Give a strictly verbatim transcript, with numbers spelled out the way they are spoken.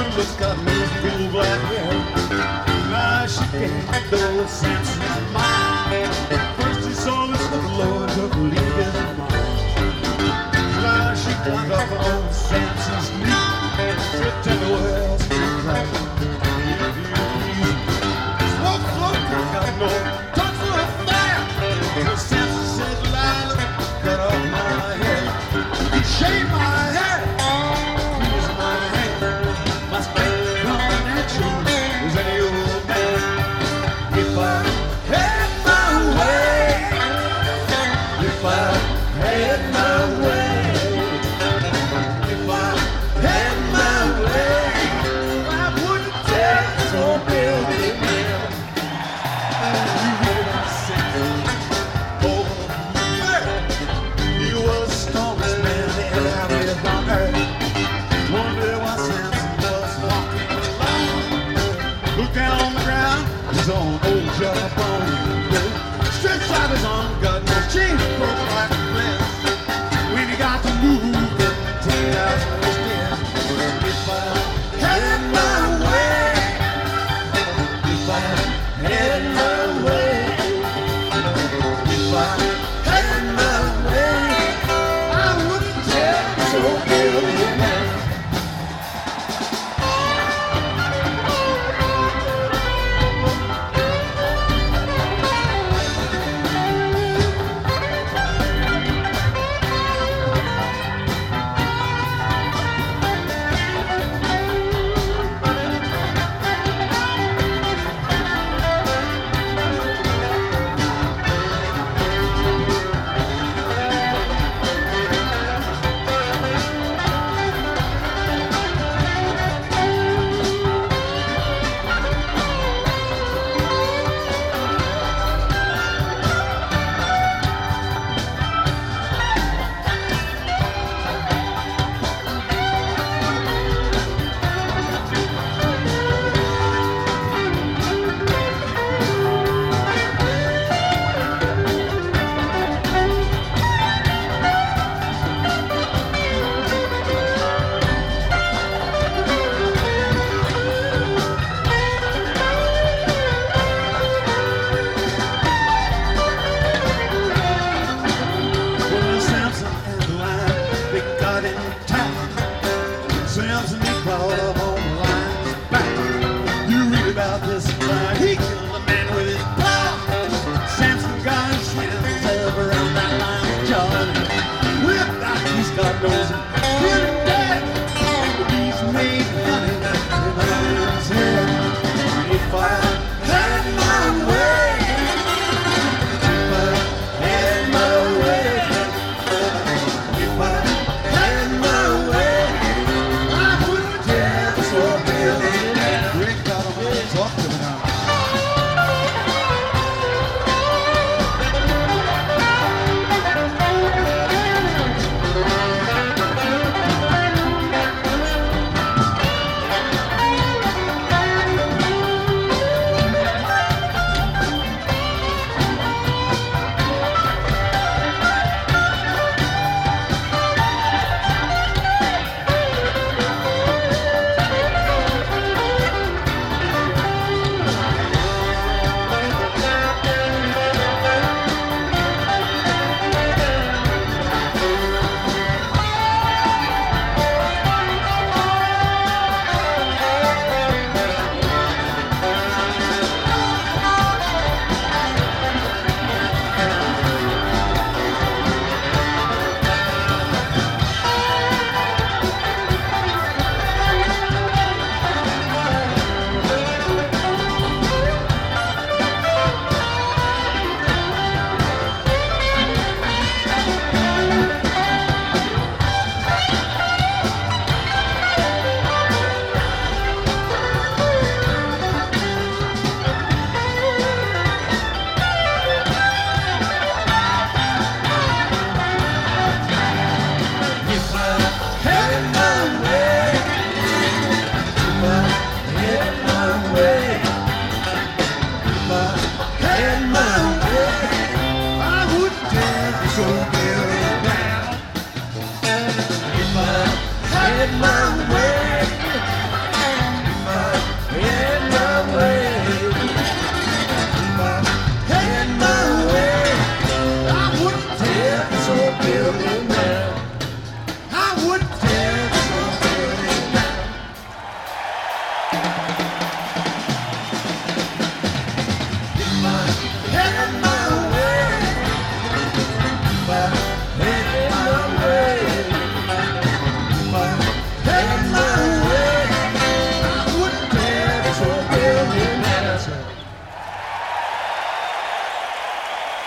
looks got no cool black hair. Now she can't go Samson's mind. First he saw this little Lord took leave his mind. Now she climbed up on Samson's knee. Said, tell me what else is like. Smoke, smoke, I got no touch for a fire. So Samson said, Lila, cut off my hair. Shave my hair. Use my hand. My strength coming at you is any old man. If I had my way, if I had my way, if I had my way, I wouldn't tell so building man. You hear what I say? Oh, man, he was the strongest man that ever lived on earth. One day while Samson was walking along, looked down on the ground, his own old jawbone. Stretched out his arm, got no change for